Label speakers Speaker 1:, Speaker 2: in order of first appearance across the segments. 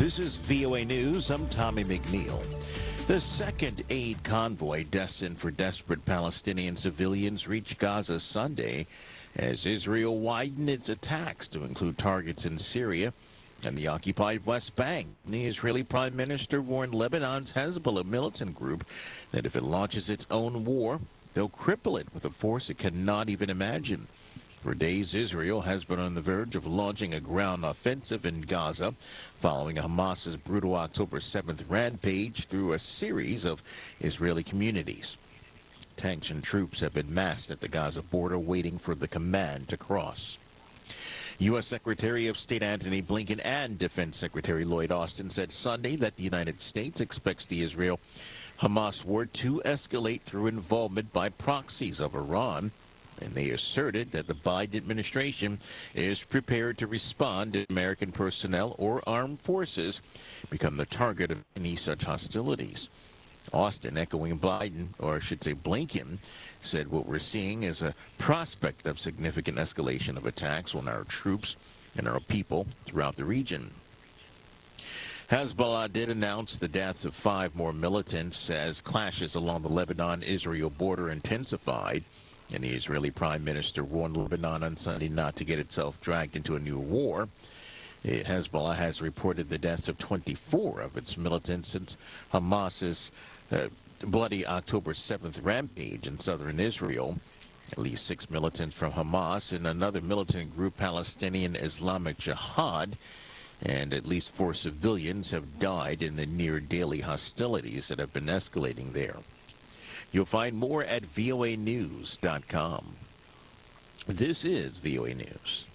Speaker 1: This is VOA News. I'm Tommy McNeil. The second aid convoy destined for desperate Palestinian civilians reached Gaza Sunday as Israel widened its attacks to include targets in Syria and the occupied West Bank. The Israeli Prime Minister warned Lebanon's Hezbollah militant group that if it launches its own war, they'll cripple it with a force it cannot even imagine. For days, Israel has been on the verge of launching a ground offensive in Gaza following Hamas's brutal October 7th rampage through a series of Israeli communities. Tanks and troops have been massed at the Gaza border waiting for the command to cross. U.S. Secretary of State Antony Blinken and Defense Secretary Lloyd Austin said Sunday that the United States expects the Israel-Hamas war to escalate through involvement by proxies of Iran. And they asserted that the Biden administration is prepared to respond if American personnel or armed forces become the target of any such hostilities. Austin, echoing Biden, or I should say Blinken, said what we're seeing is a prospect of significant escalation of attacks on our troops and our people throughout the region. Hezbollah did announce the deaths of 5 more militants as clashes along the Lebanon-Israel border intensified. And the Israeli Prime Minister warned Lebanon on Sunday not to get itself dragged into a new war. Hezbollah has reported the deaths of 24 of its militants since Hamas's bloody October 7th rampage in southern Israel. At least 6 militants from Hamas and another militant group, Palestinian Islamic Jihad, and at least 4 civilians have died in the near-daily hostilities that have been escalating there. You'll find more at voanews.com. This is VOA News.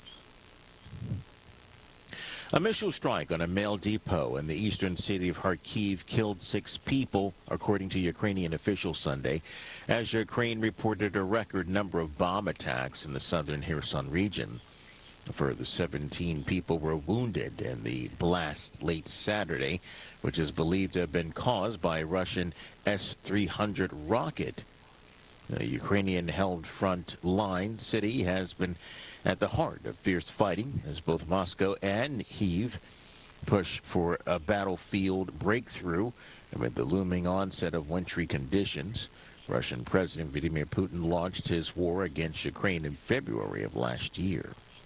Speaker 1: A missile strike on a mail depot in the eastern city of Kharkiv killed 6 people, according to Ukrainian officials Sunday, as Ukraine reported a record number of bomb attacks in the southern Kherson region. A further 17 people were wounded in the blast late Saturday, which is believed to have been caused by a Russian S-300 rocket. The Ukrainian-held front line city has been at the heart of fierce fighting as both Moscow and Kyiv push for a battlefield breakthrough amid the looming onset of wintry conditions. Russian President Vladimir Putin launched his war against Ukraine in February of last year.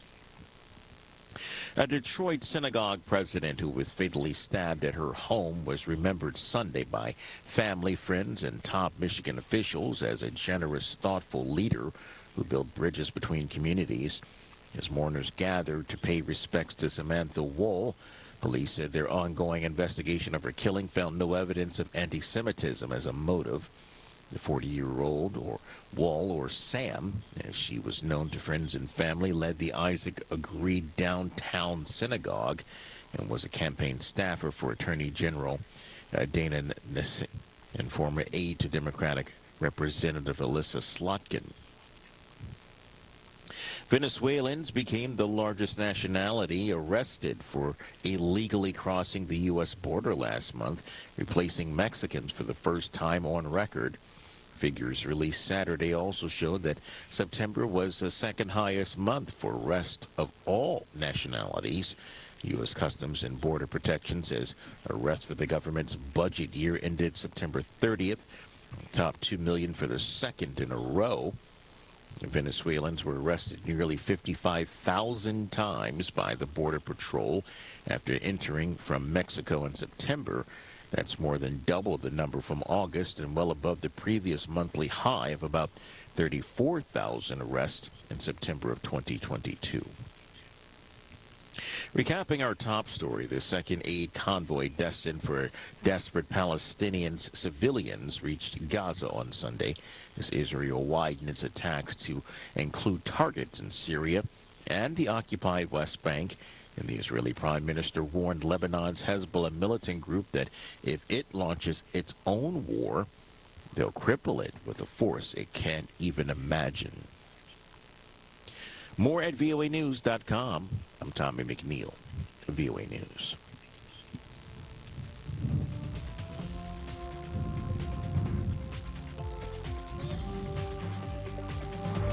Speaker 1: A Detroit synagogue president who was fatally stabbed at her home was remembered Sunday by family, friends, and top Michigan officials as a generous, thoughtful leader who built bridges between communities. As mourners gathered to pay respects to Samantha Woll, police said their ongoing investigation of her killing found no evidence of anti-Semitism as a motive. The 40-year-old, or Wall, or Sam, as she was known to friends and family, led the Isaac Agreed downtown synagogue and was a campaign staffer for Attorney General Dana Nessel and former aide to Democratic Representative Elissa Slotkin. Venezuelans became the largest nationality arrested for illegally crossing the U.S. border last month, replacing Mexicans for the first time on record. Figures released Saturday also showed that September was the second highest month for arrest of all nationalities. U.S. Customs and Border Protection says arrests for the government's budget year ended September 30th, topped 2 million for the second in a row. Venezuelans were arrested nearly 55,000 times by the Border Patrol after entering from Mexico in September. That's more than double the number from August and well above the previous monthly high of about 34,000 arrests in September of 2022. Recapping our top story, the second aid convoy destined for desperate Palestinian civilians reached Gaza on Sunday as Israel widened its attacks to include targets in Syria and the occupied West Bank. And the Israeli Prime Minister warned Lebanon's Hezbollah militant group that if it launches its own war, they'll cripple it with a force it can't even imagine. More at voanews.com. I'm Tommy McNeil, VOA News.